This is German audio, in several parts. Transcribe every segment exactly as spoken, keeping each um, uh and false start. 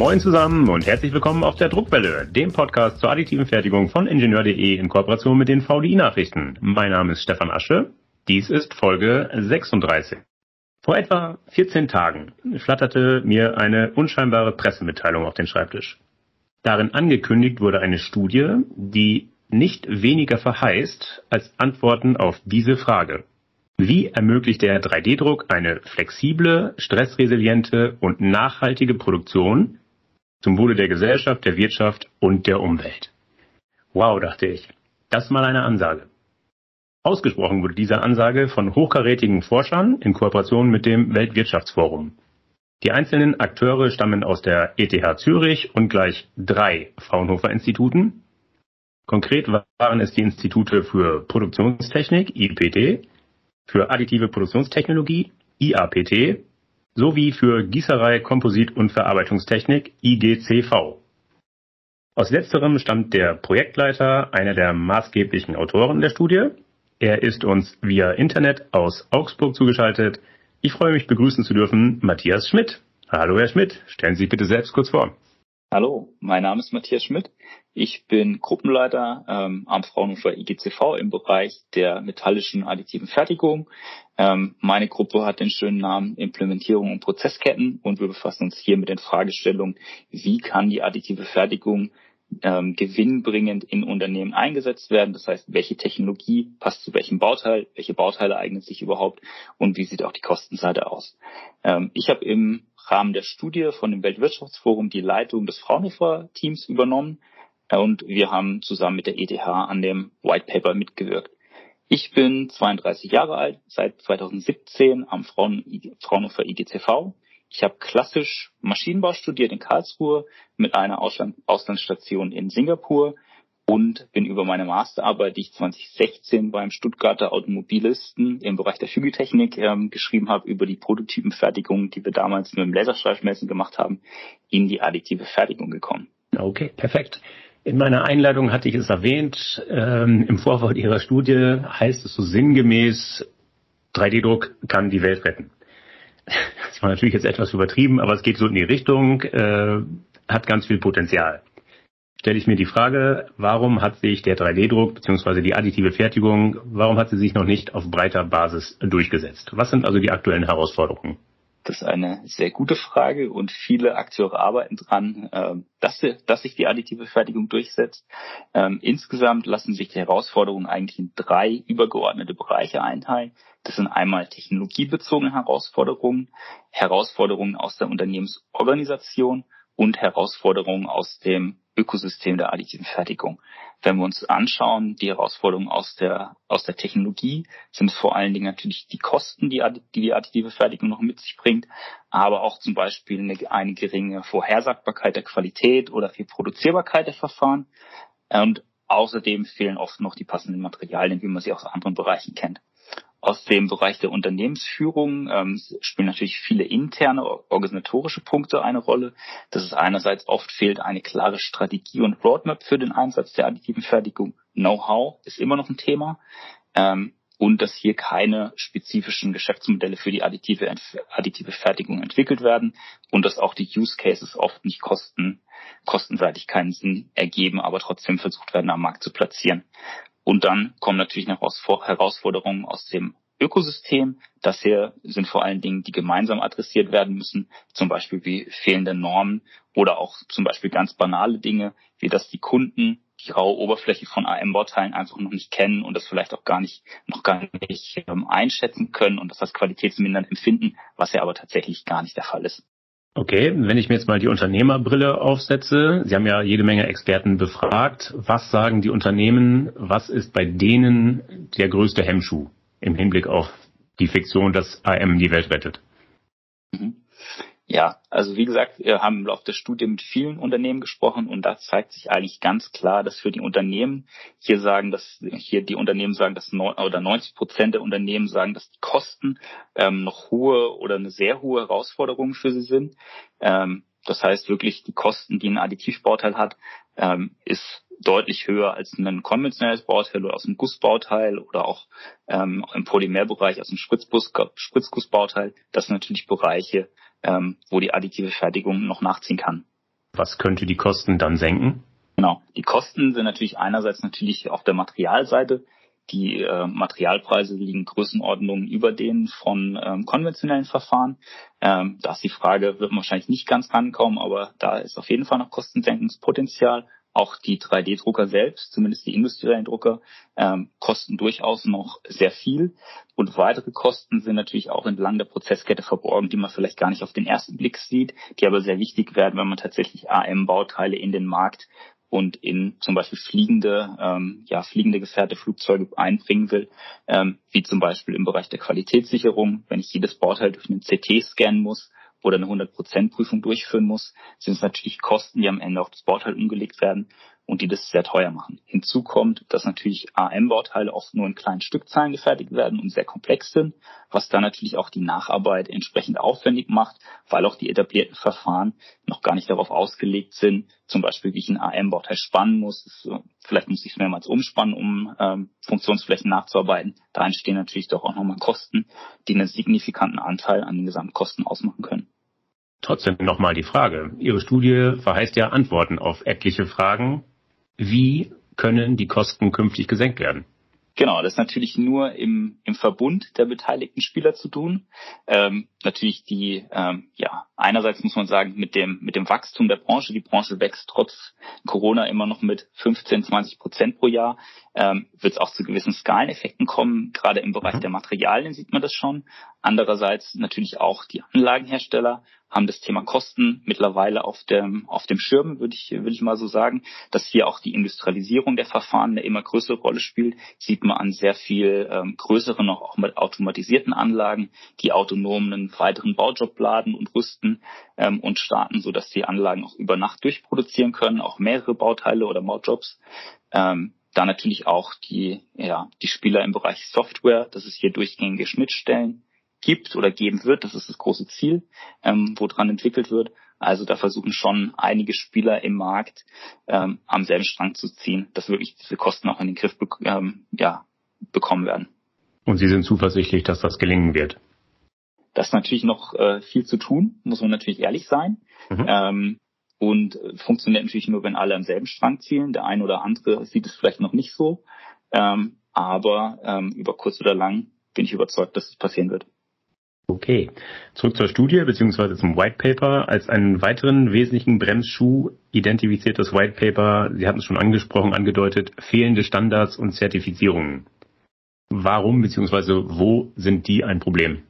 Moin zusammen und herzlich willkommen auf der Druckwelle, dem Podcast zur additiven Fertigung von Ingenieur punkt de in Kooperation mit den V D I-Nachrichten. Mein Name ist Stefan Asche. Dies ist Folge sechsunddreißig. Vor etwa vierzehn Tagen flatterte mir eine unscheinbare Pressemitteilung auf den Schreibtisch. Darin angekündigt wurde eine Studie, die nicht weniger verheißt als Antworten auf diese Frage. Wie ermöglicht der drei D Druck eine flexible, stressresiliente und nachhaltige Produktion zum Wohle der Gesellschaft, der Wirtschaft und der Umwelt? Wow, dachte ich. Das mal eine Ansage. Ausgesprochen wurde diese Ansage von hochkarätigen Forschern in Kooperation mit dem Weltwirtschaftsforum. Die einzelnen Akteure stammen aus der E T H Zürich und gleich drei Fraunhofer-Instituten. Konkret waren es die Institute für Produktionstechnik, I P T, für additive Produktionstechnologie, I A P T, sowie für Gießerei, Komposit- und Verarbeitungstechnik, I G C V. Aus letzterem stammt der Projektleiter, einer der maßgeblichen Autoren der Studie. Er ist uns via Internet aus Augsburg zugeschaltet. Ich freue mich, begrüßen zu dürfen Matthias Schmidt. Hallo, Herr Schmidt. Stellen Sie sich bitte selbst kurz vor. Hallo, mein Name ist Matthias Schmidt. Ich bin Gruppenleiter ähm, am Fraunhofer I G C V im Bereich der metallischen additiven Fertigung. Ähm, meine Gruppe hat den schönen Namen Implementierung und Prozessketten und wir befassen uns hier mit den Fragestellungen, wie kann die additive Fertigung ähm, gewinnbringend in Unternehmen eingesetzt werden. Das heißt, welche Technologie passt zu welchem Bauteil, welche Bauteile eignen sich überhaupt und wie sieht auch die Kostenseite aus. Ähm, ich habe im Rahmen der Studie von dem Weltwirtschaftsforum die Leitung des Fraunhofer-Teams übernommen und wir haben zusammen mit der E T H an dem White Paper mitgewirkt. Ich bin zweiunddreißig Jahre alt, seit zweitausendsiebzehn am Fraunhofer I G C V. Ich habe klassisch Maschinenbau studiert in Karlsruhe mit einer Ausland- Auslandsstation in Singapur und bin über meine Masterarbeit, die ich zweitausendsechzehn beim Stuttgarter Automobilisten im Bereich der Fügetechnik ähm, geschrieben habe, über die Prototypenfertigung, die wir damals mit dem Laserstreifmessen gemacht haben, in die additive Fertigung gekommen. Okay, perfekt. In meiner Einleitung hatte ich es erwähnt, ähm, im Vorwort Ihrer Studie heißt es so sinngemäß, drei D Druck kann die Welt retten. Das war natürlich jetzt etwas übertrieben, aber es geht so in die Richtung, äh, hat ganz viel Potenzial. Stelle ich mir die Frage, warum hat sich der drei D Druck bzw. die additive Fertigung, warum hat sie sich noch nicht auf breiter Basis durchgesetzt? Was sind also die aktuellen Herausforderungen? Das ist eine sehr gute Frage und viele Akteure arbeiten dran, dass, dass sich die additive Fertigung durchsetzt. Insgesamt lassen sich die Herausforderungen eigentlich in drei übergeordnete Bereiche einteilen. Das sind einmal technologiebezogene Herausforderungen, Herausforderungen aus der Unternehmensorganisation und Herausforderungen aus dem Ökosystem der additiven Fertigung. Wenn wir uns anschauen, die Herausforderungen aus der aus der Technologie, sind es vor allen Dingen natürlich die Kosten, die die, die additive Fertigung noch mit sich bringt, aber auch zum Beispiel eine, eine geringe Vorhersagbarkeit der Qualität oder Reproduzierbarkeit der Verfahren. Und außerdem fehlen oft noch die passenden Materialien, wie man sie aus anderen Bereichen kennt. Aus dem Bereich der Unternehmensführung ähm, spielen natürlich viele interne organisatorische Punkte eine Rolle. Das ist einerseits, oft fehlt eine klare Strategie und Roadmap für den Einsatz der additiven Fertigung. Know-how ist immer noch ein Thema. Ähm, und dass hier keine spezifischen Geschäftsmodelle für die additive, additive Fertigung entwickelt werden und dass auch die Use Cases oft nicht kosten, kostenseitig keinen Sinn ergeben, aber trotzdem versucht werden, am Markt zu platzieren. Und dann kommen natürlich noch Herausforderungen aus dem Ökosystem. Das hier sind vor allen Dingen, die gemeinsam adressiert werden müssen, zum Beispiel wie fehlende Normen oder auch zum Beispiel ganz banale Dinge, wie dass die Kunden die raue Oberfläche von A M-Bauteilen einfach noch nicht kennen und das vielleicht auch gar nicht, noch gar nicht ähm, einschätzen können und das als qualitätsmindernd empfinden, was ja aber tatsächlich gar nicht der Fall ist. Okay, wenn ich mir jetzt mal die Unternehmerbrille aufsetze, Sie haben ja jede Menge Experten befragt. Was sagen die Unternehmen, was ist bei denen der größte Hemmschuh im Hinblick auf die Fiktion, dass A M die Welt rettet? Mhm. Ja, also wie gesagt, wir haben im Laufe der Studie mit vielen Unternehmen gesprochen und da zeigt sich eigentlich ganz klar, dass für die Unternehmen hier sagen, dass hier die Unternehmen sagen, dass neun oder neunzig Prozent der Unternehmen sagen, dass die Kosten ähm, noch hohe oder eine sehr hohe Herausforderung für sie sind. Ähm, das heißt wirklich, die Kosten, die ein Additivbauteil hat, ähm, ist deutlich höher als ein konventionelles Bauteil oder aus einem Gussbauteil oder auch ähm, im Polymerbereich aus einem Spritzguss, Spritzgussbauteil. Das sind natürlich Bereiche, ähm, wo die additive Fertigung noch nachziehen kann. Was könnte die Kosten dann senken? Genau. Die Kosten sind natürlich einerseits natürlich auf der Materialseite. Die äh, Materialpreise liegen Größenordnungen über denen von ähm, konventionellen Verfahren. Ähm, da ist die Frage, wird man wahrscheinlich nicht ganz rankommen, aber da ist auf jeden Fall noch Kostensenkungspotenzial. Auch die drei D Drucker selbst, zumindest die industriellen Drucker, ähm, kosten durchaus noch sehr viel. Und weitere Kosten sind natürlich auch entlang der Prozesskette verborgen, die man vielleicht gar nicht auf den ersten Blick sieht, die aber sehr wichtig werden, wenn man tatsächlich A M-Bauteile in den Markt und in zum Beispiel fliegende, ähm, ja, fliegende Gefährte, Flugzeuge einbringen will, ähm, wie zum Beispiel im Bereich der Qualitätssicherung. Wenn ich jedes Bauteil durch einen C T scannen muss oder eine hundert Prozent Prüfung durchführen muss, sind es natürlich Kosten, die am Ende auf das Bauteil umgelegt werden und die das sehr teuer machen. Hinzu kommt, dass natürlich A M-Bauteile oft nur in kleinen Stückzahlen gefertigt werden und sehr komplex sind, was dann natürlich auch die Nacharbeit entsprechend aufwendig macht, weil auch die etablierten Verfahren noch gar nicht darauf ausgelegt sind, zum Beispiel wie ich ein A M-Bauteil spannen muss. So, vielleicht muss ich es mehrmals umspannen, um ähm, Funktionsflächen nachzuarbeiten. Da entstehen natürlich doch auch nochmal Kosten, die einen signifikanten Anteil an den Gesamtkosten ausmachen können. Trotzdem nochmal die Frage. Ihre Studie verheißt ja Antworten auf etliche Fragen. Wie können die Kosten künftig gesenkt werden? Genau, das ist natürlich nur im, im Verbund der beteiligten Spieler zu tun. Ähm, natürlich die, ähm, ja, einerseits muss man sagen, mit dem, mit dem Wachstum der Branche, die Branche wächst trotz Corona immer noch mit fünfzehn, zwanzig Prozent pro Jahr, ähm, wird es auch zu gewissen Skaleneffekten kommen. Gerade im Bereich der Materialien sieht man das schon. Andererseits natürlich auch die Anlagenhersteller haben das Thema Kosten mittlerweile auf dem, auf dem Schirm, würde ich, würde ich mal so sagen, dass hier auch die Industrialisierung der Verfahren eine immer größere Rolle spielt. Sieht man an sehr viel ähm, größeren, noch auch mit automatisierten Anlagen, die autonom einen weiteren Baujob laden und rüsten ähm, und starten, sodass die Anlagen auch über Nacht durchproduzieren können, auch mehrere Bauteile oder Baujobs. Ähm, da natürlich auch die, ja, die Spieler im Bereich Software, dass es hier durchgängige Schnittstellen gibt oder geben wird. Das ist das große Ziel, ähm, woran entwickelt wird. Also da versuchen schon einige Spieler im Markt ähm, am selben Strang zu ziehen, dass wirklich diese Kosten auch in den Griff be- ähm, ja, bekommen werden. Und Sie sind zuversichtlich, dass das gelingen wird? Das ist natürlich noch äh, viel zu tun, muss man natürlich ehrlich sein. Mhm. Ähm, und äh, funktioniert natürlich nur, wenn alle am selben Strang zielen. Der eine oder andere sieht es vielleicht noch nicht so. Ähm, aber ähm, über kurz oder lang bin ich überzeugt, dass es passieren wird. Okay, zurück zur Studie bzw. zum White Paper. Als einen weiteren wesentlichen Bremsschuh identifiziert das White Paper, Sie hatten es schon angesprochen, angedeutet, fehlende Standards und Zertifizierungen. Warum bzw. wo sind die ein Problem?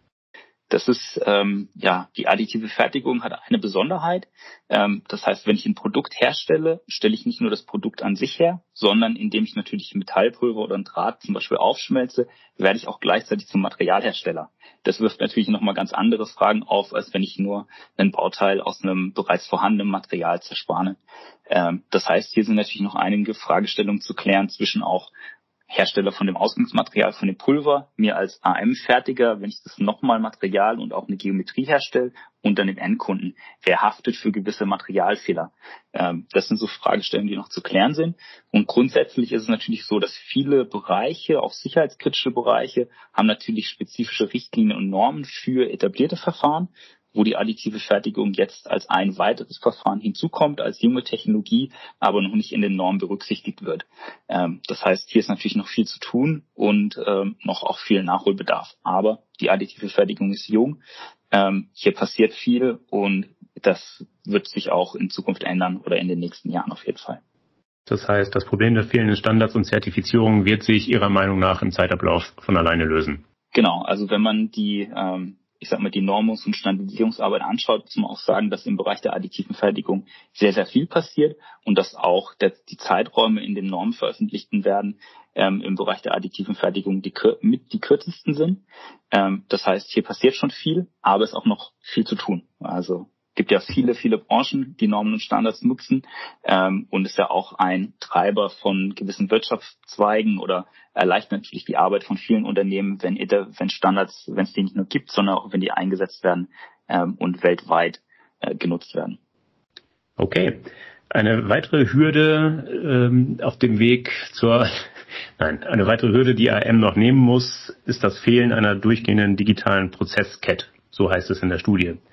Das ist, ähm, ja, die additive Fertigung hat eine Besonderheit. Ähm, das heißt, wenn ich ein Produkt herstelle, stelle ich nicht nur das Produkt an sich her, sondern indem ich natürlich Metallpulver oder ein Draht zum Beispiel aufschmelze, werde ich auch gleichzeitig zum Materialhersteller. Das wirft natürlich nochmal ganz andere Fragen auf, als wenn ich nur ein Bauteil aus einem bereits vorhandenen Material zerspane. Ähm, das heißt, hier sind natürlich noch einige Fragestellungen zu klären zwischen auch Hersteller von dem Ausgangsmaterial, von dem Pulver, mir als A M-Fertiger, wenn ich das nochmal Material und auch eine Geometrie herstelle, und dann den Endkunden. Wer haftet für gewisse Materialfehler? Ähm, das sind so Fragestellungen, die noch zu klären sind. Und grundsätzlich ist es natürlich so, dass viele Bereiche, auch sicherheitskritische Bereiche, haben natürlich spezifische Richtlinien und Normen für etablierte Verfahren, wo die additive Fertigung jetzt als ein weiteres Verfahren hinzukommt, als junge Technologie, aber noch nicht in den Normen berücksichtigt wird. Ähm, das heißt, hier ist natürlich noch viel zu tun und ähm, noch auch viel Nachholbedarf. Aber die additive Fertigung ist jung. Ähm, hier passiert viel und das wird sich auch in Zukunft ändern oder in den nächsten Jahren auf jeden Fall. Das heißt, das Problem der fehlenden Standards und Zertifizierungen wird sich Ihrer Meinung nach im Zeitablauf von alleine lösen? Genau, also wenn man die ähm, ich sag mal, die Normungs- und Standardisierungsarbeit anschaut, muss man auch sagen, dass im Bereich der additiven Fertigung sehr, sehr viel passiert und dass auch der, die Zeiträume in den Normen veröffentlichten werden, ähm, im Bereich der additiven Fertigung die, mit die kürzesten sind. Ähm, das heißt, hier passiert schon viel, aber es ist auch noch viel zu tun. Also gibt ja viele, viele Branchen, die Normen und Standards nutzen ähm, und ist ja auch ein Treiber von gewissen Wirtschaftszweigen oder erleichtert natürlich die Arbeit von vielen Unternehmen, wenn, wenn Standards, wenn es die nicht nur gibt, sondern auch wenn die eingesetzt werden ähm, und weltweit äh, genutzt werden. Okay. Eine weitere Hürde ähm, auf dem Weg zur, nein, eine weitere Hürde, die A M noch nehmen muss, ist das Fehlen einer durchgehenden digitalen Prozesskette. So heißt es in der Studie.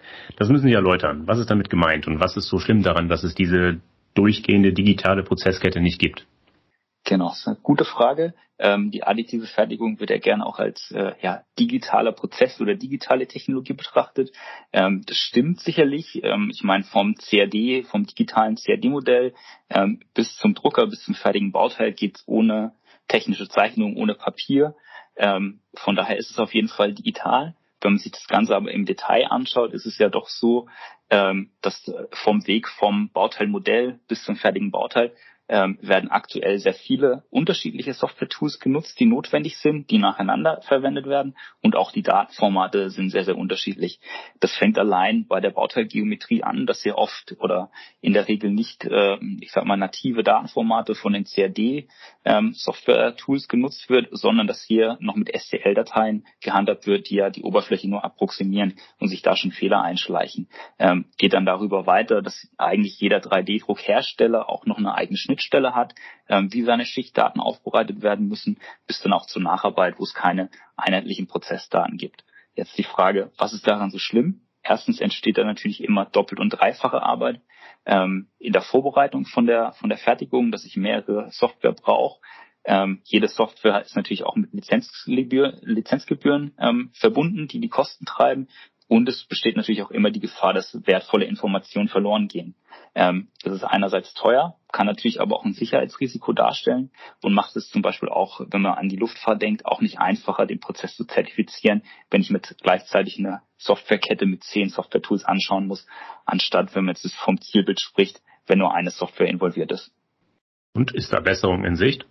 Das müssen Sie erläutern. Was ist damit gemeint und was ist so schlimm daran, dass es diese durchgehende digitale Prozesskette nicht gibt? Genau, das ist eine gute Frage. Ähm, die additive Fertigung wird ja gerne auch als äh, ja, digitaler Prozess oder digitale Technologie betrachtet. Ähm, das stimmt sicherlich. Ähm, ich meine, vom C A D, vom digitalen C A D-Modell ähm, bis zum Drucker, bis zum fertigen Bauteil geht's ohne technische Zeichnung, ohne Papier. Ähm, von daher ist es auf jeden Fall digital. Wenn man sich das Ganze aber im Detail anschaut, ist es ja doch so, ähm, dass vom Weg vom Bauteilmodell bis zum fertigen Bauteil ähm, werden aktuell sehr viele unterschiedliche Software-Tools genutzt, die notwendig sind, die nacheinander verwendet werden, und auch die Datenformate sind sehr, sehr unterschiedlich. Das fängt allein bei der Bauteilgeometrie an, dass sehr oft oder in der Regel nicht, äh, ich sag mal, native Datenformate von den C A D-Software-Tools ähm, genutzt wird, sondern dass hier noch mit S T L-Dateien gehandhabt wird, die ja die Oberfläche nur approximieren und sich da schon Fehler einschleichen. Ähm, geht dann darüber weiter, dass eigentlich jeder drei D-Druckhersteller auch noch eine eigene Schnittstelle hat, ähm, wie seine Schichtdaten aufbereitet werden müssen, bis dann auch zur Nacharbeit, wo es keine einheitlichen Prozessdaten gibt. Jetzt die Frage, was ist daran so schlimm? Erstens entsteht da natürlich immer doppelt und dreifache Arbeit ähm, in der Vorbereitung von der von der Fertigung, dass ich mehrere Software brauche. Ähm, jede Software ist natürlich auch mit Lizenzgebühren, Lizenzgebühren ähm, verbunden, die die Kosten treiben. Und es besteht natürlich auch immer die Gefahr, dass wertvolle Informationen verloren gehen. Ähm, das ist einerseits teuer, kann natürlich aber auch ein Sicherheitsrisiko darstellen und macht es zum Beispiel auch, wenn man an die Luftfahrt denkt, auch nicht einfacher, den Prozess zu zertifizieren, wenn ich mit gleichzeitig eine Softwarekette mit zehn Software-Tools anschauen muss, anstatt, wenn man jetzt vom Zielbild spricht, wenn nur eine Software involviert ist. Und ist da Besserung in Sicht?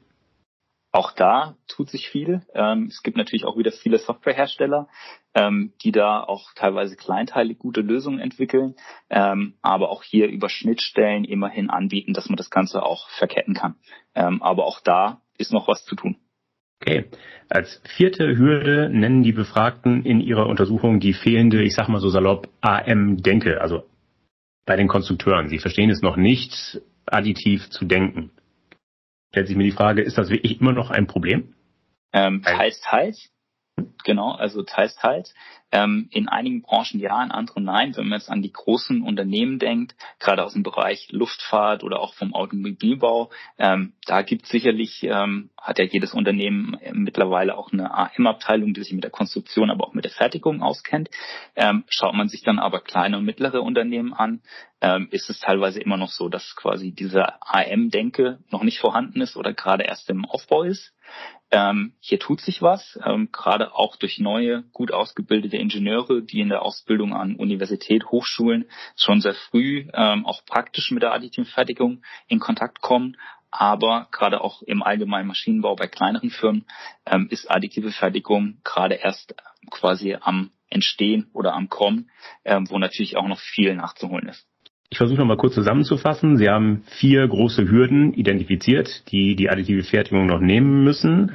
Auch da tut sich viel. Ähm, es gibt natürlich auch wieder viele Softwarehersteller, ähm, die da auch teilweise kleinteilig gute Lösungen entwickeln, ähm, aber auch hier über Schnittstellen immerhin anbieten, dass man das Ganze auch verketten kann. Ähm, aber auch da ist noch was zu tun. Okay. Als vierte Hürde nennen die Befragten in ihrer Untersuchung die fehlende, ich sag mal so salopp, A M-Denke, also bei den Konstrukteuren. Sie verstehen es noch nicht, additiv zu denken. Stellt sich mir die Frage, ist das wirklich immer noch ein Problem? Ähm, teils, teils. Genau, also teils, teils. Ähm, in einigen Branchen ja, in anderen nein. Wenn man jetzt an die großen Unternehmen denkt, gerade aus dem Bereich Luftfahrt oder auch vom Automobilbau, ähm, da gibt es sicherlich, ähm, hat ja jedes Unternehmen mittlerweile auch eine A M-Abteilung, die sich mit der Konstruktion, aber auch mit der Fertigung auskennt. Ähm, schaut man sich dann aber kleine und mittlere Unternehmen an, ähm, ist es teilweise immer noch so, dass quasi diese A M-Denke noch nicht vorhanden ist oder gerade erst im Aufbau ist. Ähm, hier tut sich was, ähm, gerade auch durch neue, gut ausgebildete Ingenieure, die in der Ausbildung an Universität, Hochschulen schon sehr früh ähm, auch praktisch mit der additiven Fertigung in Kontakt kommen. Aber gerade auch im allgemeinen Maschinenbau bei kleineren Firmen ähm, ist additive Fertigung gerade erst quasi am Entstehen oder am Kommen, ähm, wo natürlich auch noch viel nachzuholen ist. Ich versuche noch mal kurz zusammenzufassen. Sie haben vier große Hürden identifiziert, die die additive Fertigung noch nehmen müssen.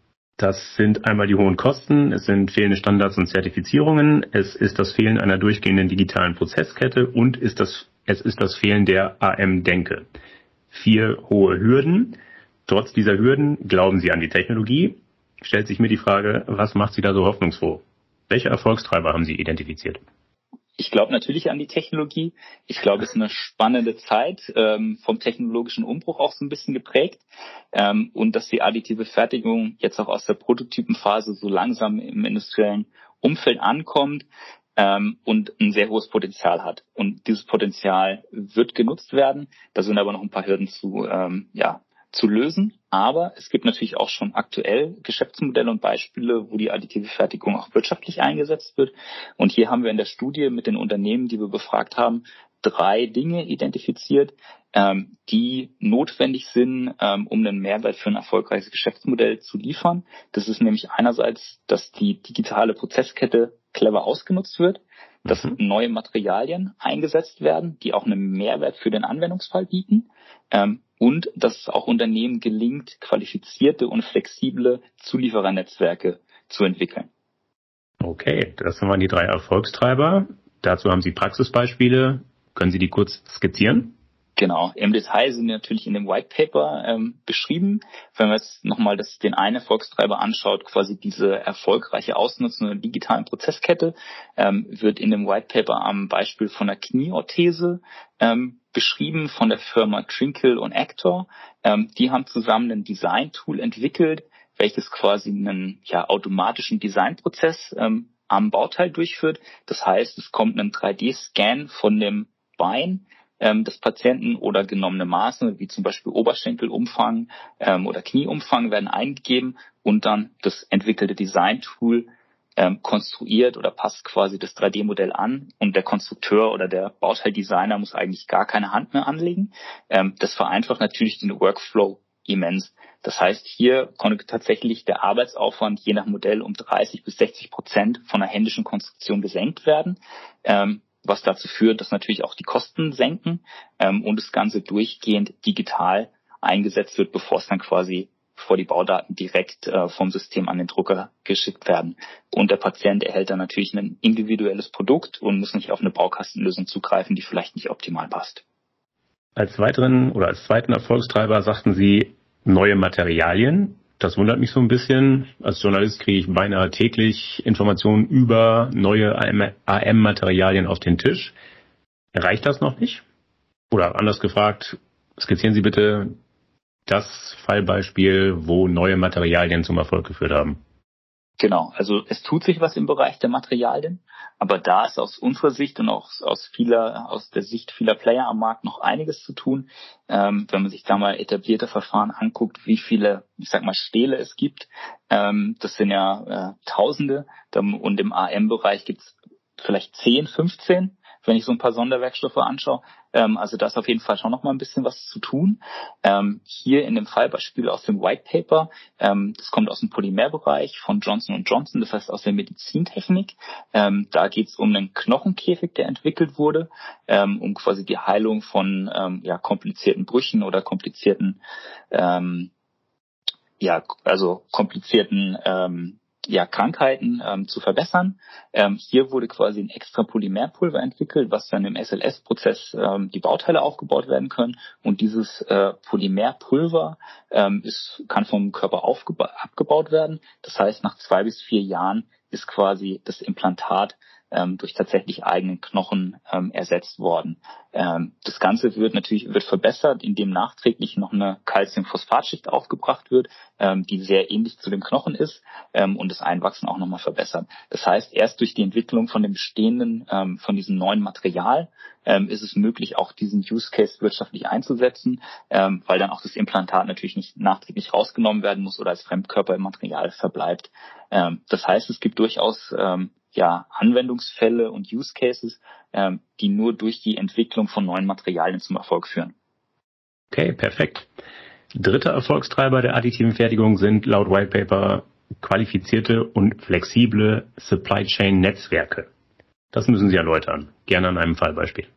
Das sind einmal die hohen Kosten, es sind fehlende Standards und Zertifizierungen, es ist das Fehlen einer durchgehenden digitalen Prozesskette und ist das, es ist das Fehlen der A M-Denke. Vier hohe Hürden. Trotz dieser Hürden glauben Sie an die Technologie. Stellt sich mir die Frage, was macht Sie da so hoffnungsfroh? Welche Erfolgstreiber haben Sie identifiziert? Ich glaube natürlich an die Technologie. Ich glaube, es ist eine spannende Zeit, ähm, vom technologischen Umbruch auch so ein bisschen geprägt. Ähm, und dass die additive Fertigung jetzt auch aus der Prototypenphase so langsam im industriellen Umfeld ankommt ähm, und ein sehr hohes Potenzial hat. Und dieses Potenzial wird genutzt werden. Da sind aber noch ein paar Hürden zu, ähm, ja, zu lösen. Aber es gibt natürlich auch schon aktuell Geschäftsmodelle und Beispiele, wo die additive Fertigung auch wirtschaftlich eingesetzt wird. Und hier haben wir in der Studie mit den Unternehmen, die wir befragt haben, drei Dinge identifiziert, ähm, die notwendig sind, ähm, um einen Mehrwert für ein erfolgreiches Geschäftsmodell zu liefern. Das ist nämlich einerseits, dass die digitale Prozesskette clever ausgenutzt wird, dass mhm. neue Materialien eingesetzt werden, die auch einen Mehrwert für den Anwendungsfall bieten. Ähm, und dass es auch Unternehmen gelingt, qualifizierte und flexible Zulieferernetzwerke zu entwickeln. Okay, das waren die drei Erfolgstreiber. Dazu haben Sie Praxisbeispiele. Können Sie die kurz skizzieren? Genau, im Detail sind die natürlich in dem White Paper ähm, beschrieben. Wenn man jetzt nochmal das, den einen Erfolgstreiber anschaut, quasi diese erfolgreiche Ausnutzung der digitalen Prozesskette, ähm, wird in dem White Paper am Beispiel von der Knieorthese ähm, beschrieben von der Firma Trinkle und Actor. Ähm, die haben zusammen ein Design-Tool entwickelt, welches quasi einen ja, automatischen Designprozess ähm, am Bauteil durchführt. Das heißt, es kommt ein drei D-Scan von dem Bein ähm, des Patienten oder genommene Maße, wie zum Beispiel Oberschenkelumfang ähm, oder Knieumfang, werden eingegeben und dann das entwickelte Design-Tool ähm, konstruiert oder passt quasi das drei D-Modell an und der Konstrukteur oder der Bauteildesigner muss eigentlich gar keine Hand mehr anlegen. Ähm, das vereinfacht natürlich den Workflow immens. Das heißt, hier konnte tatsächlich der Arbeitsaufwand je nach Modell um dreißig bis sechzig Prozent von einer händischen Konstruktion gesenkt werden, ähm, was dazu führt, dass natürlich auch die Kosten senken ähm, und das Ganze durchgehend digital eingesetzt wird, bevor es dann quasi, bevor die Baudaten direkt äh, vom System an den Drucker geschickt werden. Und der Patient erhält dann natürlich ein individuelles Produkt und muss nicht auf eine Baukastenlösung zugreifen, die vielleicht nicht optimal passt. Als weiteren oder als zweiten Erfolgstreiber sagten Sie neue Materialien. Das wundert mich so ein bisschen. Als Journalist kriege ich beinahe täglich Informationen über neue A M-Materialien auf den Tisch. Reicht das noch nicht? Oder anders gefragt, skizzieren Sie bitte das Fallbeispiel, wo neue Materialien zum Erfolg geführt haben. Genau, also es tut sich was im Bereich der Materialien, aber da ist aus unserer Sicht und auch aus vieler, aus der Sicht vieler Player am Markt noch einiges zu tun. Ähm, wenn man sich da mal etablierte Verfahren anguckt, wie viele, ich sag mal, Stähle es gibt, ähm, das sind ja äh, Tausende, und im A M-Bereich gibt es vielleicht zehn, fünfzehn, wenn ich so ein paar Sonderwerkstoffe anschaue. Ähm, also da ist auf jeden Fall schon noch mal ein bisschen was zu tun. Ähm, hier in dem Fallbeispiel aus dem White Paper, ähm, das kommt aus dem Polymerbereich von Johnson und Johnson, das heißt aus der Medizintechnik. Ähm, da geht es um einen Knochenkäfig, der entwickelt wurde, ähm, um quasi die Heilung von ähm, ja, komplizierten Brüchen oder komplizierten, ähm, ja, also komplizierten ähm, ja, Krankheiten ähm, zu verbessern. Ähm, hier wurde quasi ein extra Polymerpulver entwickelt, was dann im S L S-Prozess ähm, die Bauteile aufgebaut werden können. Und dieses äh, Polymerpulver ähm, ist, kann vom Körper aufgeba- abgebaut werden. Das heißt, nach zwei bis vier Jahren ist quasi das Implantat ähm, durch tatsächlich eigenen Knochen ähm, ersetzt worden. Ähm, das Ganze wird natürlich wird verbessert, indem nachträglich noch eine Calciumphosphatschicht aufgebracht wird, ähm, die sehr ähnlich zu dem Knochen ist ähm, und das Einwachsen auch nochmal verbessert. Das heißt, erst durch die Entwicklung von dem bestehenden, ähm, von diesem neuen Material ähm, ist es möglich, auch diesen Use Case wirtschaftlich einzusetzen, ähm, weil dann auch das Implantat natürlich nicht nachträglich rausgenommen werden muss oder als Fremdkörper im Material verbleibt. Ähm, das heißt, es gibt durchaus ähm, ja, Anwendungsfälle und Use Cases, ähm, die nur durch die Entwicklung von neuen Materialien zum Erfolg führen. Okay, perfekt. Dritter Erfolgstreiber der additiven Fertigung sind laut White Paper qualifizierte und flexible Supply Chain Netzwerke. Das müssen Sie erläutern, gerne an einem Fallbeispiel.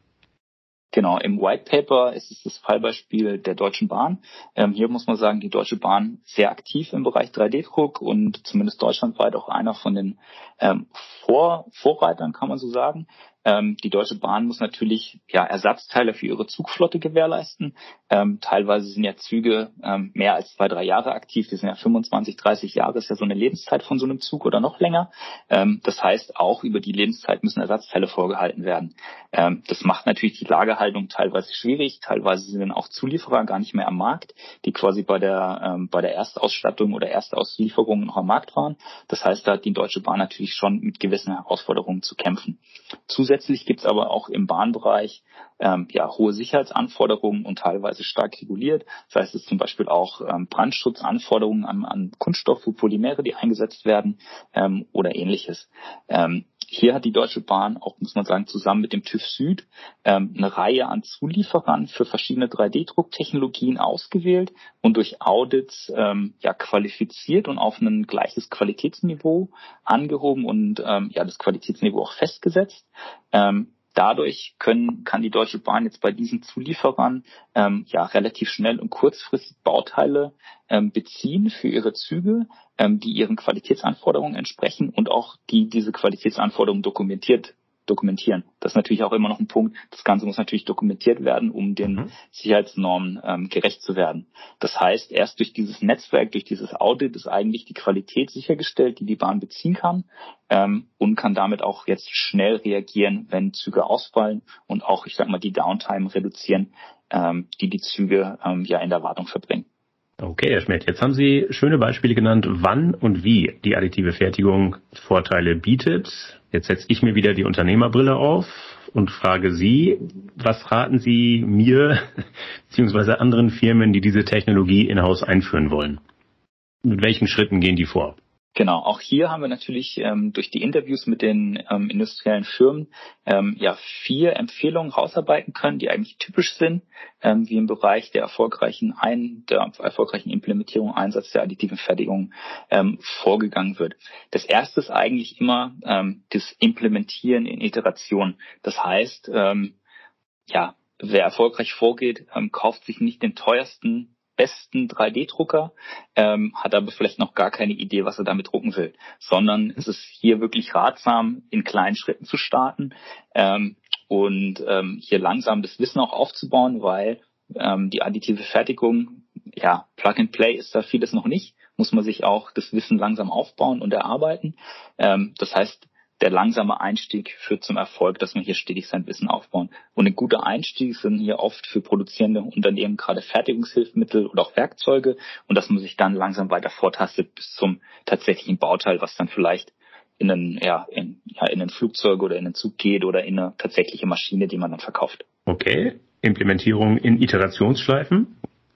Genau, im White Paper ist es das Fallbeispiel der Deutschen Bahn. Ähm, hier muss man sagen, die Deutsche Bahn sehr aktiv im Bereich drei D-Druck und zumindest deutschlandweit auch einer von den ähm, Vor- Vorreitern, kann man so sagen. Ähm, die Deutsche Bahn muss natürlich ja Ersatzteile für ihre Zugflotte gewährleisten. Ähm, teilweise sind ja Züge ähm, mehr als zwei, drei Jahre aktiv. Die sind ja fünfundzwanzig, dreißig Jahre, ist ja so eine Lebenszeit von so einem Zug oder noch länger. Ähm, das heißt, auch über die Lebenszeit müssen Ersatzteile vorgehalten werden. Ähm, das macht natürlich die Lagerhaltung teilweise schwierig. Teilweise sind dann auch Zulieferer gar nicht mehr am Markt, die quasi bei der ähm, bei der Erstausstattung oder Erstauslieferung noch am Markt waren. Das heißt, da hat die Deutsche Bahn natürlich schon mit gewissen Herausforderungen zu kämpfen. Zusätzlich gibt es aber auch im Bahnbereich ähm, ja, hohe Sicherheitsanforderungen und teilweise stark reguliert. Das heißt, es zum Beispiel auch ähm, Brandschutzanforderungen an, an Kunststoffe, Polymere, die eingesetzt werden ähm, oder ähnliches. Ähm, hier hat die Deutsche Bahn auch, muss man sagen, zusammen mit dem TÜV Süd ähm, eine Reihe an Zulieferern für verschiedene drei D-Drucktechnologien ausgewählt und durch Audits ähm, ja qualifiziert und auf ein gleiches Qualitätsniveau angehoben und ähm, ja das Qualitätsniveau auch festgesetzt. Ähm, Dadurch können, kann die Deutsche Bahn jetzt bei diesen Zulieferern ähm, ja relativ schnell und kurzfristig Bauteile ähm, beziehen für ihre Züge, ähm, die ihren Qualitätsanforderungen entsprechen und auch die diese Qualitätsanforderungen dokumentiert dokumentieren. Das ist natürlich auch immer noch ein Punkt. Das Ganze muss natürlich dokumentiert werden, um den mhm. Sicherheitsnormen ähm, gerecht zu werden. Das heißt, erst durch dieses Netzwerk, durch dieses Audit ist eigentlich die Qualität sichergestellt, die die Bahn beziehen kann, ähm, und kann damit auch jetzt schnell reagieren, wenn Züge ausfallen und auch, ich sag mal, die Downtime reduzieren, ähm, die die Züge ähm, ja in der Wartung verbringen. Okay, Herr Schmidt, jetzt haben Sie schöne Beispiele genannt, wann und wie die additive Fertigung Vorteile bietet. Jetzt setze ich mir wieder die Unternehmerbrille auf und frage Sie, was raten Sie mir bzw. anderen Firmen, die diese Technologie in-house einführen wollen? Mit welchen Schritten gehen die vor? Genau, auch hier haben wir natürlich ähm, durch die Interviews mit den ähm, industriellen Firmen ähm, ja vier Empfehlungen rausarbeiten können, die eigentlich typisch sind, ähm, wie im Bereich der erfolgreichen Ein- der erfolgreichen Implementierung, Einsatz der additiven Fertigung ähm, vorgegangen wird. Das erste ist eigentlich immer ähm, das Implementieren in Iteration. Das heißt, ähm, ja, wer erfolgreich vorgeht, ähm, kauft sich nicht den teuersten besten drei D Drucker, ähm, hat aber vielleicht noch gar keine Idee, was er damit drucken will, sondern es ist hier wirklich ratsam, in kleinen Schritten zu starten ähm, und ähm, hier langsam das Wissen auch aufzubauen, weil ähm, die additive Fertigung, ja, Plug and Play ist da vieles noch nicht, muss man sich auch das Wissen langsam aufbauen und erarbeiten. Ähm, das heißt, der langsame Einstieg führt zum Erfolg, dass man hier stetig sein Wissen aufbaut. Und ein guter Einstieg sind hier oft für produzierende Unternehmen gerade Fertigungshilfsmittel oder auch Werkzeuge und dass man sich dann langsam weiter vortastet bis zum tatsächlichen Bauteil, was dann vielleicht in ein, ja, in, ja, in ein Flugzeug oder in einen Zug geht oder in eine tatsächliche Maschine, die man dann verkauft. Okay, Implementierung in Iterationsschleifen.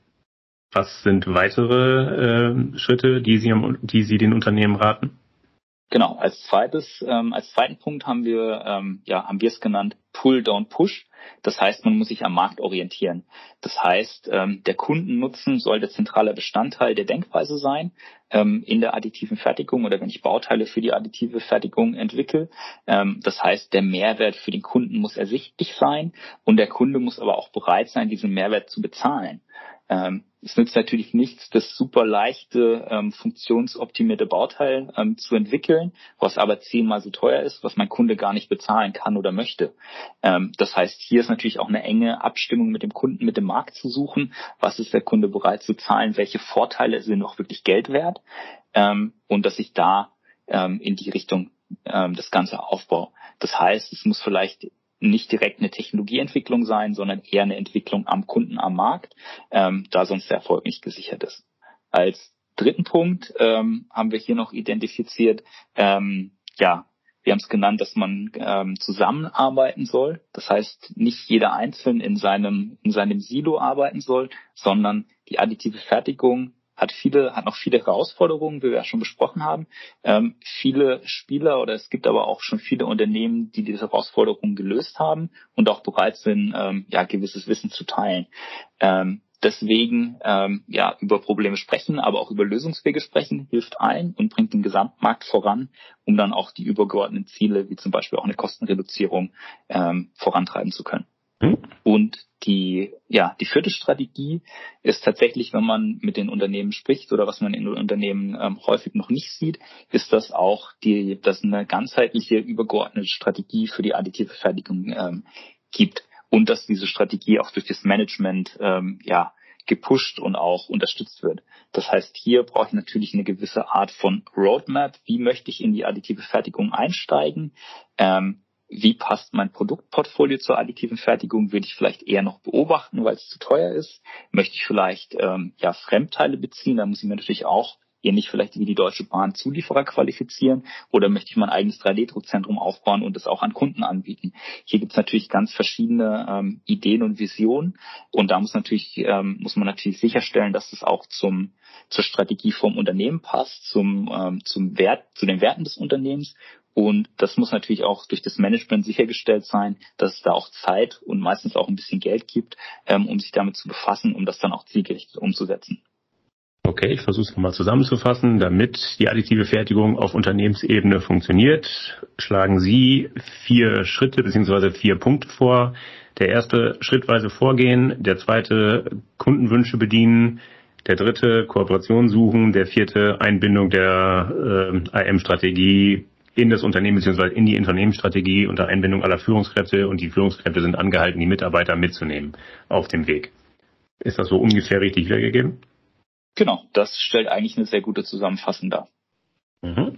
Was sind weitere äh, Schritte, die Sie, die Sie den Unternehmen raten? Genau, als zweites, ähm, als zweiten Punkt haben wir, ähm, ja, haben wir es genannt, Pull, Down, Push. Das heißt, man muss sich am Markt orientieren. Das heißt, ähm, der Kundennutzen soll der zentrale Bestandteil der Denkweise sein, ähm, in der additiven Fertigung oder wenn ich Bauteile für die additive Fertigung entwickle. Ähm, das heißt, der Mehrwert für den Kunden muss ersichtlich sein und der Kunde muss aber auch bereit sein, diesen Mehrwert zu bezahlen. Ähm, es nützt natürlich nichts, das super leichte, ähm, funktionsoptimierte Bauteil ähm, zu entwickeln, was aber zehnmal so teuer ist, was mein Kunde gar nicht bezahlen kann oder möchte. Ähm, das heißt, hier ist natürlich auch eine enge Abstimmung mit dem Kunden, mit dem Markt zu suchen. Was ist der Kunde bereit zu zahlen? Welche Vorteile sind auch wirklich Geld wert? Ähm, und dass ich da ähm, in die Richtung ähm, das Ganze aufbaue. Das heißt, es muss vielleicht nicht direkt eine Technologieentwicklung sein, sondern eher eine Entwicklung am Kunden, am Markt, ähm, da sonst der Erfolg nicht gesichert ist. Als dritten Punkt ähm, haben wir hier noch identifiziert, ähm, ja, wir haben es genannt, dass man ähm, zusammenarbeiten soll. Das heißt, nicht jeder einzeln in seinem in seinem Silo arbeiten soll, sondern die additive Fertigung hat viele, hat noch viele Herausforderungen, wie wir ja schon besprochen haben. Ähm, viele Spieler oder es gibt aber auch schon viele Unternehmen, die diese Herausforderungen gelöst haben und auch bereit sind, ähm, ja, gewisses Wissen zu teilen. Ähm, deswegen, ähm, ja, über Probleme sprechen, aber auch über Lösungswege sprechen, hilft allen und bringt den Gesamtmarkt voran, um dann auch die übergeordneten Ziele, wie zum Beispiel auch eine Kostenreduzierung, ähm, vorantreiben zu können. Und die, ja, die vierte Strategie ist tatsächlich, wenn man mit den Unternehmen spricht oder was man in den Unternehmen ähm, häufig noch nicht sieht, ist das auch die, dass eine ganzheitliche, übergeordnete Strategie für die additive Fertigung ähm, gibt und dass diese Strategie auch durch das Management, ähm, ja, gepusht und auch unterstützt wird. Das heißt, hier brauche ich natürlich eine gewisse Art von Roadmap. Wie möchte ich in die additive Fertigung einsteigen? Ähm, Wie passt mein Produktportfolio zur additiven Fertigung? Würde ich vielleicht eher noch beobachten, weil es zu teuer ist? Möchte ich vielleicht ähm, ja Fremdteile beziehen? Da muss ich mir natürlich auch ähnlich vielleicht wie die Deutsche Bahn Zulieferer qualifizieren. Oder möchte ich mein eigenes drei D Druckzentrum aufbauen und das auch an Kunden anbieten? Hier gibt es natürlich ganz verschiedene ähm, Ideen und Visionen. Und da muss natürlich ähm, muss man natürlich sicherstellen, dass es auch zum zur Strategie vom Unternehmen passt, zum ähm, zum Wert zu den Werten des Unternehmens. Und das muss natürlich auch durch das Management sichergestellt sein, dass es da auch Zeit und meistens auch ein bisschen Geld gibt, ähm, um sich damit zu befassen, um das dann auch zielgerichtet umzusetzen. Okay, ich versuche es nochmal zusammenzufassen. Damit die additive Fertigung auf Unternehmensebene funktioniert, schlagen Sie vier Schritte bzw. vier Punkte vor. Der erste, schrittweise vorgehen. Der zweite, Kundenwünsche bedienen. Der dritte, Kooperation suchen. Der vierte, Einbindung der äh, I M-Strategie in das Unternehmen bzw. in die Unternehmensstrategie unter Einbindung aller Führungskräfte, und die Führungskräfte sind angehalten, die Mitarbeiter mitzunehmen auf dem Weg. Ist das so ungefähr richtig wiedergegeben? Genau, das stellt eigentlich eine sehr gute Zusammenfassung dar. Mhm.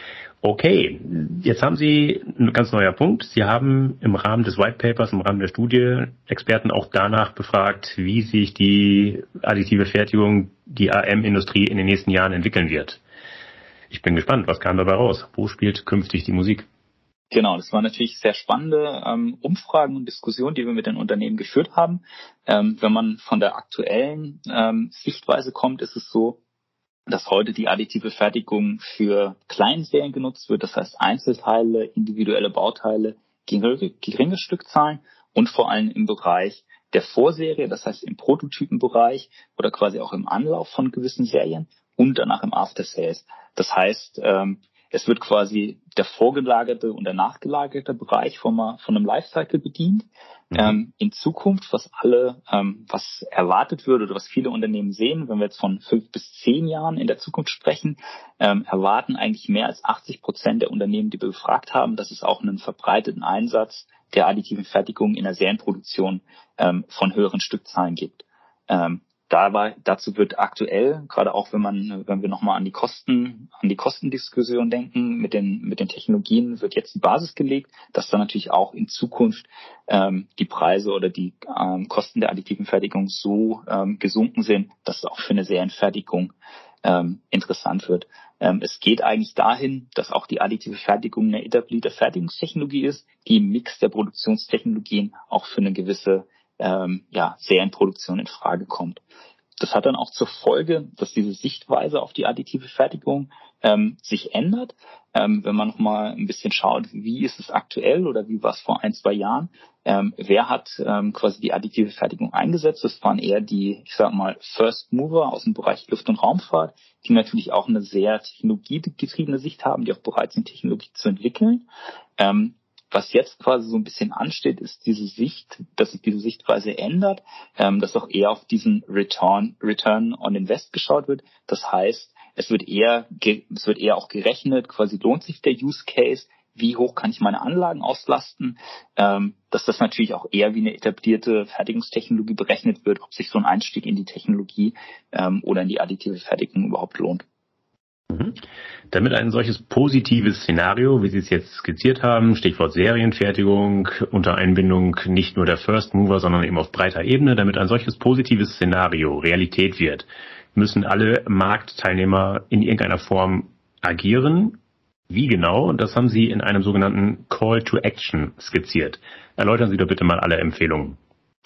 Okay, jetzt haben Sie ein ganz neuer Punkt. Sie haben im Rahmen des White Papers, im Rahmen der Studie Experten auch danach befragt, wie sich die additive Fertigung, die A M-Industrie in den nächsten Jahren entwickeln wird. Ich bin gespannt, was kam dabei raus? Wo spielt künftig die Musik? Genau, das waren natürlich sehr spannende ähm, Umfragen und Diskussionen, die wir mit den Unternehmen geführt haben. Ähm, wenn man von der aktuellen ähm, Sichtweise kommt, ist es so, dass heute die additive Fertigung für Kleinserien genutzt wird, das heißt Einzelteile, individuelle Bauteile, geringe, geringe Stückzahlen und vor allem im Bereich der Vorserie, das heißt im Prototypenbereich oder quasi auch im Anlauf von gewissen Serien und danach im After Sales. Das heißt, ähm, es wird quasi der vorgelagerte und der nachgelagerte Bereich von, einer, von einem Lifecycle bedient. Mhm. Ähm, in Zukunft, was alle, ähm, was erwartet wird oder was viele Unternehmen sehen, wenn wir jetzt von fünf bis zehn Jahren in der Zukunft sprechen, ähm, erwarten eigentlich mehr als achtzig Prozent der Unternehmen, die wir befragt haben, dass es auch einen verbreiteten Einsatz der additiven Fertigung in der Serienproduktion ähm, von höheren Stückzahlen gibt. Ähm, Dabei, dazu wird aktuell, gerade auch wenn man, wenn wir nochmal an die Kosten, an die Kostendiskussion denken, mit den, mit den Technologien wird jetzt die Basis gelegt, dass dann natürlich auch in Zukunft ähm, die Preise oder die ähm, Kosten der additiven Fertigung so ähm, gesunken sind, dass es auch für eine Serienfertigung ähm, interessant wird. Ähm, es geht eigentlich dahin, dass auch die additive Fertigung eine etablierte Fertigungstechnologie ist, die im Mix der Produktionstechnologien auch für eine gewisse ähm, ja, Serienproduktion in Frage kommt. Das hat dann auch zur Folge, dass diese Sichtweise auf die additive Fertigung ähm, sich ändert. Ähm, wenn man nochmal ein bisschen schaut, wie ist es aktuell oder wie war es vor ein, zwei Jahren, ähm, wer hat ähm, quasi die additive Fertigung eingesetzt? Das waren eher die, ich sag mal, First Mover aus dem Bereich Luft- und Raumfahrt, die natürlich auch eine sehr technologiegetriebene Sicht haben, die auch bereit sind, Technologie zu entwickeln. Ähm, Was jetzt quasi so ein bisschen ansteht, ist diese Sicht, dass sich diese Sichtweise ändert, ähm, dass auch eher auf diesen Return, Return on Invest geschaut wird. Das heißt, es wird eher, es wird eher auch gerechnet, quasi lohnt sich der Use Case, wie hoch kann ich meine Anlagen auslasten, ähm, dass das natürlich auch eher wie eine etablierte Fertigungstechnologie berechnet wird, ob sich so ein Einstieg in die Technologie ähm, oder in die additive Fertigung überhaupt lohnt. Mhm. Damit ein solches positives Szenario, wie Sie es jetzt skizziert haben, Stichwort Serienfertigung, unter Einbindung nicht nur der First Mover, sondern eben auf breiter Ebene, damit ein solches positives Szenario Realität wird, müssen alle Marktteilnehmer in irgendeiner Form agieren. Wie genau? Das haben Sie in einem sogenannten Call to Action skizziert. Erläutern Sie doch bitte mal alle Empfehlungen.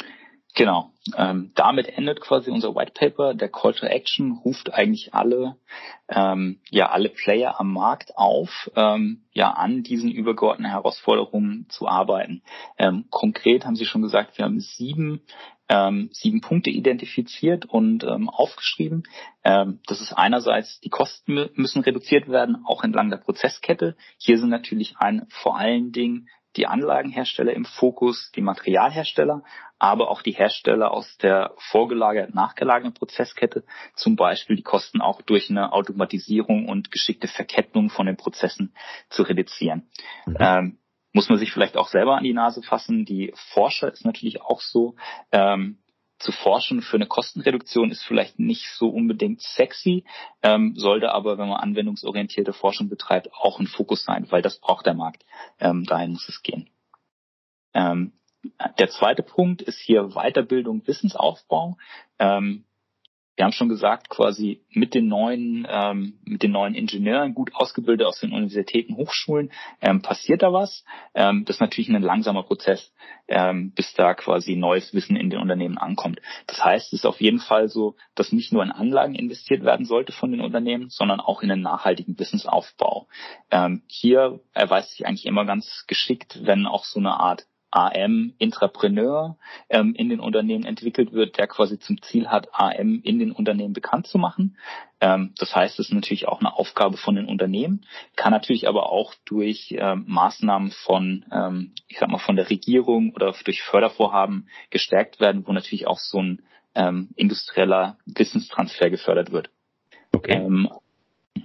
Genau. Ähm, damit endet quasi unser White Paper. Der Call to Action ruft eigentlich alle, ähm, ja, alle Player am Markt auf, ähm, ja, an diesen übergeordneten Herausforderungen zu arbeiten. Ähm, konkret haben Sie schon gesagt, wir haben sieben, ähm, sieben Punkte identifiziert und ähm, aufgeschrieben. Ähm, das ist einerseits, die Kosten müssen reduziert werden, auch entlang der Prozesskette. Hier sind natürlich ein, vor allen Dingen die Anlagenhersteller im Fokus, die Materialhersteller, aber auch die Hersteller aus der vorgelagerten, nachgelagerten Prozesskette, zum Beispiel die Kosten auch durch eine Automatisierung und geschickte Verkettung von den Prozessen zu reduzieren. Mhm. Ähm, muss man sich vielleicht auch selber an die Nase fassen. Die Forscher ist natürlich auch so, ähm, zu forschen für eine Kostenreduktion ist vielleicht nicht so unbedingt sexy, ähm, sollte aber, wenn man anwendungsorientierte Forschung betreibt, auch ein Fokus sein, weil das braucht der Markt. Ähm, dahin muss es gehen. Ähm, der zweite Punkt ist hier Weiterbildung, Wissensaufbau. Ähm, Wir haben schon gesagt, quasi mit den neuen, ähm, mit den neuen Ingenieuren, gut ausgebildet aus den Universitäten, Hochschulen, ähm, passiert da was. Ähm, das ist natürlich ein langsamer Prozess, ähm, bis da quasi neues Wissen in den Unternehmen ankommt. Das heißt, es ist auf jeden Fall so, dass nicht nur in Anlagen investiert werden sollte von den Unternehmen, sondern auch in einen nachhaltigen Wissensaufbau. Ähm, hier erweist sich eigentlich immer ganz geschickt, wenn auch so eine Art A M-Intrapreneur ähm, in den Unternehmen entwickelt wird, der quasi zum Ziel hat, A M in den Unternehmen bekannt zu machen. Ähm, das heißt, es ist natürlich auch eine Aufgabe von den Unternehmen, kann natürlich aber auch durch ähm, Maßnahmen von, ähm, ich sag mal, von der Regierung oder durch Fördervorhaben gestärkt werden, wo natürlich auch so ein ähm, industrieller Wissenstransfer gefördert wird. Okay. Ähm,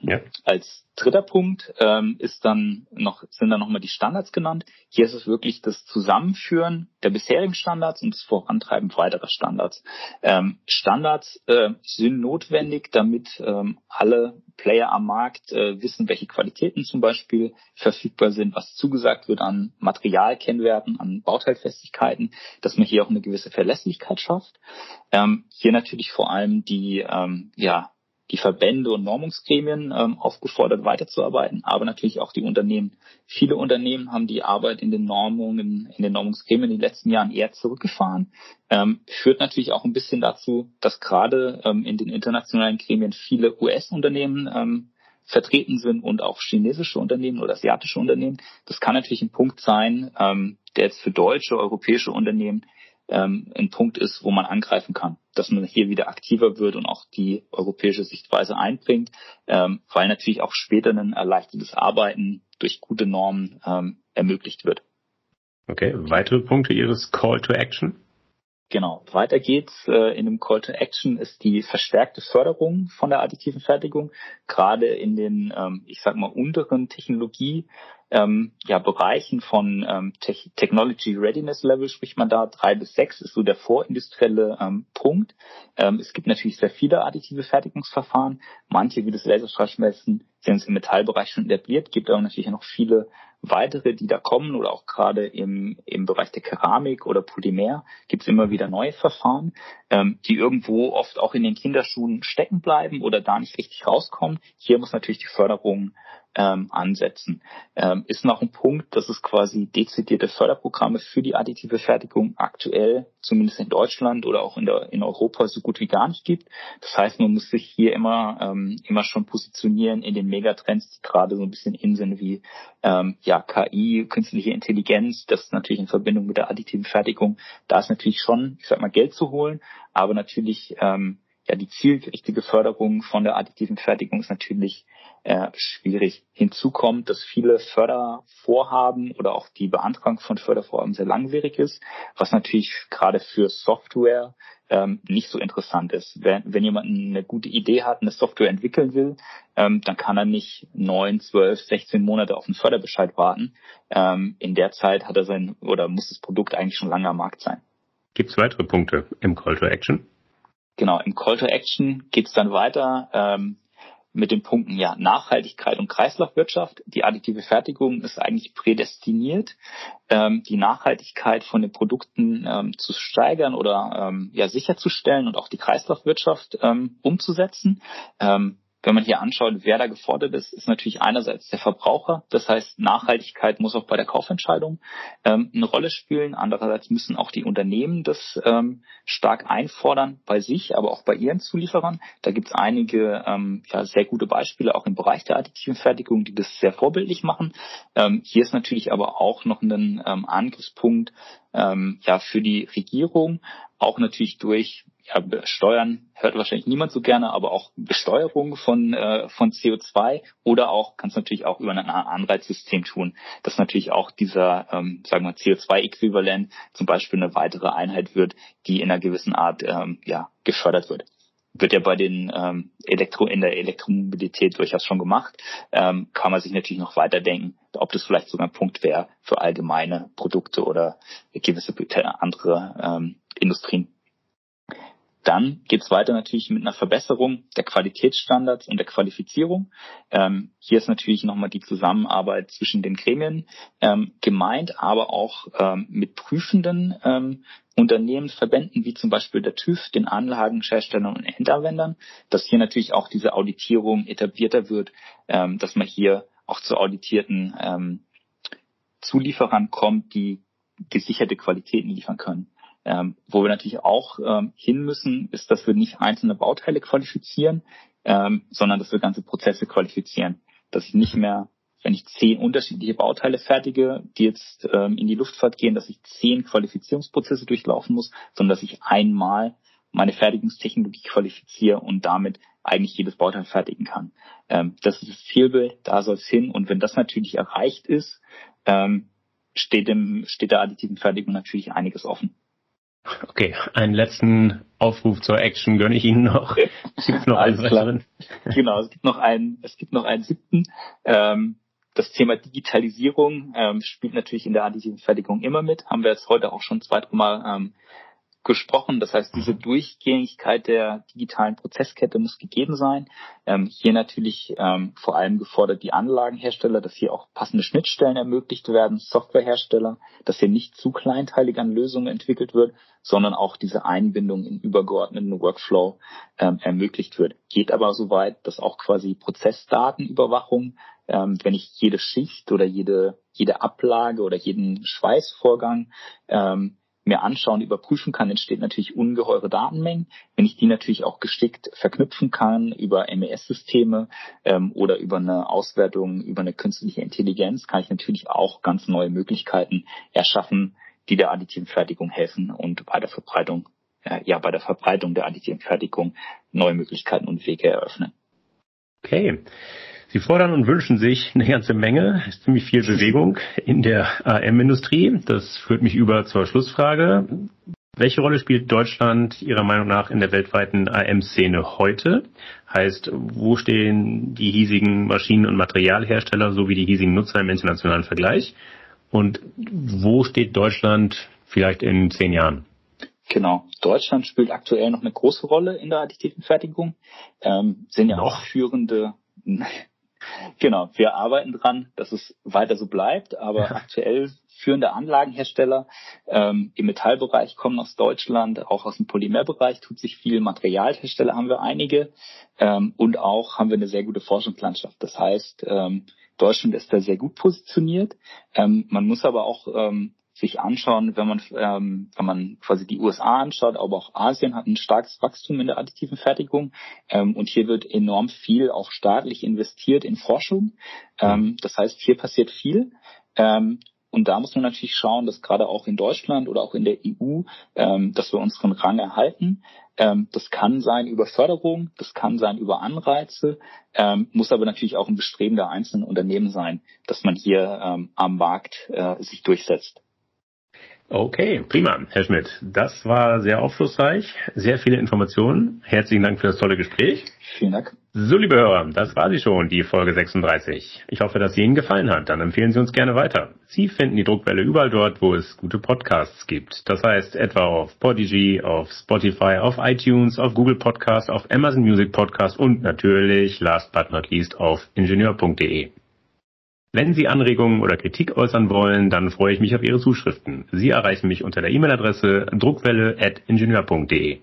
Ja. Als dritter Punkt ähm, ist dann noch, sind dann nochmal die Standards genannt. Hier ist es wirklich das Zusammenführen der bisherigen Standards und das Vorantreiben weiterer Standards. Ähm, Standards äh, sind notwendig, damit ähm, alle Player am Markt äh, wissen, welche Qualitäten zum Beispiel verfügbar sind, was zugesagt wird an Materialkennwerten, an Bauteilfestigkeiten, dass man hier auch eine gewisse Verlässlichkeit schafft. Ähm, hier natürlich vor allem die, ähm, ja, die Verbände und Normungsgremien ähm, aufgefordert, weiterzuarbeiten, aber natürlich auch die Unternehmen. Viele Unternehmen haben die Arbeit in den Normungen, in den Normungsgremien in den letzten Jahren eher zurückgefahren. Ähm, führt natürlich auch ein bisschen dazu, dass gerade ähm, in den internationalen Gremien viele U S-Unternehmen ähm, vertreten sind und auch chinesische Unternehmen oder asiatische Unternehmen. Das kann natürlich ein Punkt sein, ähm, der jetzt für deutsche, europäische Unternehmen ähm, ein Punkt ist, wo man angreifen kann, dass man hier wieder aktiver wird und auch die europäische Sichtweise einbringt, ähm, weil natürlich auch später ein erleichtertes Arbeiten durch gute Normen ähm, ermöglicht wird. Okay, weitere Punkte Ihres Call to Action? Genau, weiter geht's. Äh, in dem Call to Action ist die verstärkte Förderung von der additiven Fertigung, gerade in den, ähm, ich sag mal, unteren Technologie, ähm, ja, Bereichen von ähm, Te- Technology Readiness Level spricht man da, drei bis sechs ist so der vorindustrielle ähm, Punkt. Ähm, es gibt natürlich sehr viele additive Fertigungsverfahren, manche wie das Laserstrahlschmelzen sind im Metallbereich schon etabliert, gibt aber natürlich noch viele weitere, die da kommen oder auch gerade im, im Bereich der Keramik oder Polymer gibt es immer wieder neue Verfahren, ähm, die irgendwo oft auch in den Kinderschuhen stecken bleiben oder da nicht richtig rauskommen. Hier muss natürlich die Förderung ähm, ansetzen. Ähm, ist noch ein Punkt, dass es quasi dezidierte Förderprogramme für die additive Fertigung aktuell, zumindest in Deutschland oder auch in, der, in Europa, so gut wie gar nicht gibt. Das heißt, man muss sich hier immer, ähm, immer schon positionieren in den Megatrends, die gerade so ein bisschen in sind, wie ähm, ja, K I, künstliche Intelligenz, das ist natürlich in Verbindung mit der additiven Fertigung. Da ist natürlich schon, ich sag mal, Geld zu holen, aber natürlich ähm, ja, die zielgerichtete Förderung von der additiven Fertigung ist natürlich äh, schwierig. Hinzu kommt, dass viele Fördervorhaben oder auch die Beantragung von Fördervorhaben sehr langwierig ist, was natürlich gerade für Software ähm, nicht so interessant ist. Wenn, wenn jemand eine gute Idee hat, eine Software entwickeln will, ähm, dann kann er nicht neun, zwölf, sechzehn Monate auf einen Förderbescheid warten. Ähm, in der Zeit hat er sein oder muss das Produkt eigentlich schon lange am Markt sein. Gibt es weitere Punkte im Call to Action? Genau, im Call to Action geht es dann weiter ähm, mit den Punkten ja Nachhaltigkeit und Kreislaufwirtschaft. Die additive Fertigung ist eigentlich prädestiniert, ähm, die Nachhaltigkeit von den Produkten ähm, zu steigern oder ähm, ja sicherzustellen und auch die Kreislaufwirtschaft ähm, umzusetzen. Ähm, Wenn man hier anschaut, wer da gefordert ist, ist natürlich einerseits der Verbraucher. Das heißt, Nachhaltigkeit muss auch bei der Kaufentscheidung ähm, eine Rolle spielen. Andererseits müssen auch die Unternehmen das ähm, stark einfordern bei sich, aber auch bei ihren Zulieferern. Da gibt es einige ähm, ja, sehr gute Beispiele auch im Bereich der additiven Fertigung, die das sehr vorbildlich machen. Ähm, hier ist natürlich aber auch noch ein ähm, Angriffspunkt ähm, ja, für die Regierung, auch natürlich durch ja, Steuern hört wahrscheinlich niemand so gerne, aber auch Besteuerung von äh, von C O zwei oder auch kann es natürlich auch über ein Anreizsystem tun, dass natürlich auch dieser ähm, sagen wir C O zwei Äquivalent zum Beispiel eine weitere Einheit wird, die in einer gewissen Art ähm, ja gefördert wird. Wird ja bei den ähm, Elektro in der Elektromobilität durchaus schon gemacht, ähm, kann man sich natürlich noch weiterdenken, ob das vielleicht sogar ein Punkt wäre für allgemeine Produkte oder gewisse andere ähm, Industrien. Dann geht es weiter natürlich mit einer Verbesserung der Qualitätsstandards und der Qualifizierung. Ähm, hier ist natürlich nochmal die Zusammenarbeit zwischen den Gremien ähm, gemeint, aber auch ähm, mit prüfenden ähm, Unternehmen, Verbänden wie zum Beispiel der TÜV, den Anlagenherstellern und Endanwendern, dass hier natürlich auch diese Auditierung etablierter wird, ähm, dass man hier auch zu auditierten ähm, Zulieferern kommt, die gesicherte Qualitäten liefern können. Ähm, wo wir natürlich auch ähm, hin müssen, ist, dass wir nicht einzelne Bauteile qualifizieren, ähm, sondern dass wir ganze Prozesse qualifizieren. Dass ich nicht mehr, wenn ich zehn unterschiedliche Bauteile fertige, die jetzt ähm, in die Luftfahrt gehen, dass ich zehn Qualifizierungsprozesse durchlaufen muss, sondern dass ich einmal meine Fertigungstechnologie qualifiziere und damit eigentlich jedes Bauteil fertigen kann. Ähm, das ist das Zielbild, da soll es hin. Und wenn das natürlich erreicht ist, ähm, steht, dem, steht der additiven Fertigung natürlich einiges offen. Okay, einen letzten Aufruf zur Action gönne ich Ihnen noch. Gibt's noch einen weiteren? Genau, es gibt noch einen, es gibt noch einen siebten. Ähm, das Thema Digitalisierung ähm, spielt natürlich in der additiven Fertigung immer mit. Haben wir jetzt heute auch schon zwei, drei Mal ähm, gesprochen. Das heißt, diese Durchgängigkeit der digitalen Prozesskette muss gegeben sein. Ähm, hier natürlich ähm, vor allem gefordert die Anlagenhersteller, dass hier auch passende Schnittstellen ermöglicht werden, Softwarehersteller, dass hier nicht zu kleinteilig an Lösungen entwickelt wird, sondern auch diese Einbindung in übergeordneten Workflow ähm, ermöglicht wird. Geht aber so weit, dass auch quasi Prozessdatenüberwachung, ähm, wenn ich jede Schicht oder jede jede Ablage oder jeden Schweißvorgang ähm, mir anschauen, überprüfen kann, entsteht natürlich ungeheure Datenmengen. Wenn ich die natürlich auch geschickt verknüpfen kann über M E S-Systeme ähm, oder über eine Auswertung, über eine künstliche Intelligenz, kann ich natürlich auch ganz neue Möglichkeiten erschaffen, die der additiven Fertigung helfen und bei der Verbreitung, äh, ja, bei der Verbreitung der additiven Fertigung neue Möglichkeiten und Wege eröffnen. Okay. Sie fordern und wünschen sich eine ganze Menge, ist ziemlich viel Bewegung in der A M-Industrie. Das führt mich über zur Schlussfrage. Welche Rolle spielt Deutschland Ihrer Meinung nach in der weltweiten A M-Szene heute? Heißt, wo stehen die hiesigen Maschinen- und Materialhersteller sowie die hiesigen Nutzer im internationalen Vergleich? Und wo steht Deutschland vielleicht in zehn Jahren? Genau. Deutschland spielt aktuell noch eine große Rolle in der additiven Fertigung. Ähm, sind ja auch führende... Genau, wir arbeiten dran, dass es weiter so bleibt, aber ja. Aktuell führende Anlagenhersteller ähm, im Metallbereich kommen aus Deutschland, auch aus dem Polymerbereich tut sich viel, Materialhersteller haben wir einige ähm, und auch haben wir eine sehr gute Forschungslandschaft. Das heißt, ähm, Deutschland ist da sehr gut positioniert. Ähm, man muss aber auch ähm, sich anschauen, wenn man ähm, wenn man quasi die U S A anschaut, aber auch Asien hat ein starkes Wachstum in der additiven Fertigung ähm, und hier wird enorm viel auch staatlich investiert in Forschung. Ähm, das heißt, hier passiert viel ähm, und da muss man natürlich schauen, dass gerade auch in Deutschland oder auch in der E U, ähm, dass wir unseren Rang erhalten. Ähm, das kann sein über Förderung, das kann sein über Anreize, ähm, muss aber natürlich auch ein Bestreben der einzelnen Unternehmen sein, dass man hier ähm, am Markt äh, sich durchsetzt. Okay, prima, Herr Schmidt. Das war sehr aufschlussreich, sehr viele Informationen. Herzlichen Dank für das tolle Gespräch. Vielen Dank. So, liebe Hörer, das war sie schon, die Folge sechsunddreißig. Ich hoffe, dass sie Ihnen gefallen hat. Dann empfehlen Sie uns gerne weiter. Sie finden die Druckwelle überall dort, wo es gute Podcasts gibt. Das heißt etwa auf Podigy, auf Spotify, auf iTunes, auf Google Podcast, auf Amazon Music Podcast und natürlich, last but not least, auf ingenieur punkt de. Wenn Sie Anregungen oder Kritik äußern wollen, dann freue ich mich auf Ihre Zuschriften. Sie erreichen mich unter der E-Mail-Adresse druckwelle at ingenieur punkt de.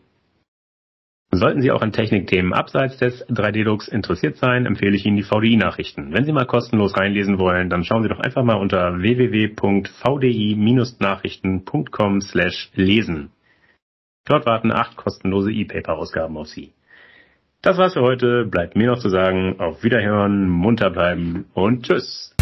Sollten Sie auch an Technikthemen abseits des drei D-Drucks interessiert sein, empfehle ich Ihnen die V D I-Nachrichten. Wenn Sie mal kostenlos reinlesen wollen, dann schauen Sie doch einfach mal unter w w w punkt v d i nachrichten punkt com slash lesen. Dort warten acht kostenlose E-Paper-Ausgaben auf Sie. Das war's für heute. Bleibt mir noch zu sagen, auf Wiederhören, munter bleiben und tschüss.